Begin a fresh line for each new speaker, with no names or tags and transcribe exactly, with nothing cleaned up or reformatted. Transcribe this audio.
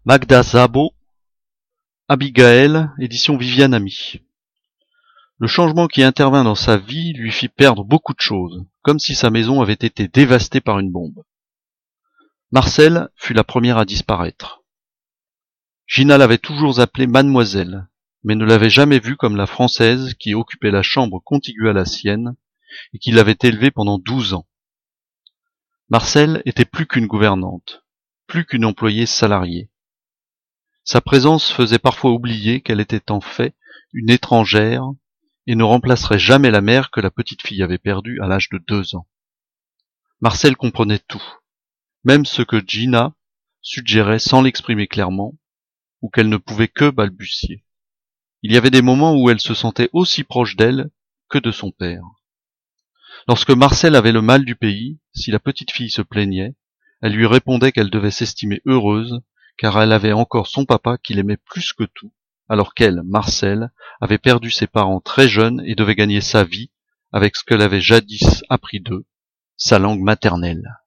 Magda Szabo, Abigaël, édition Viviane Ami. Le changement qui intervint dans sa vie lui fit perdre beaucoup de choses, comme si sa maison avait été dévastée par une bombe. Marcelle fut la première à disparaître. Gina l'avait toujours appelée mademoiselle, mais ne l'avait jamais vue comme la Française qui occupait la chambre contiguë à la sienne et qui l'avait élevée pendant douze ans. Marcelle était plus qu'une gouvernante, plus qu'une employée salariée. Sa présence faisait parfois oublier qu'elle était en fait une étrangère et ne remplacerait jamais la mère que la petite fille avait perdue à l'âge de deux ans. Marcelle comprenait tout, même ce que Gina suggérait sans l'exprimer clairement, ou qu'elle ne pouvait que balbutier. Il y avait des moments où elle se sentait aussi proche d'elle que de son père. Lorsque Marcelle avait le mal du pays, si la petite fille se plaignait, elle lui répondait qu'elle devait s'estimer heureuse, car elle avait encore son papa qui l'aimait plus que tout, alors qu'elle, Marcelle, avait perdu ses parents très jeunes et devait gagner sa vie avec ce qu'elle avait jadis appris d'eux, sa langue maternelle.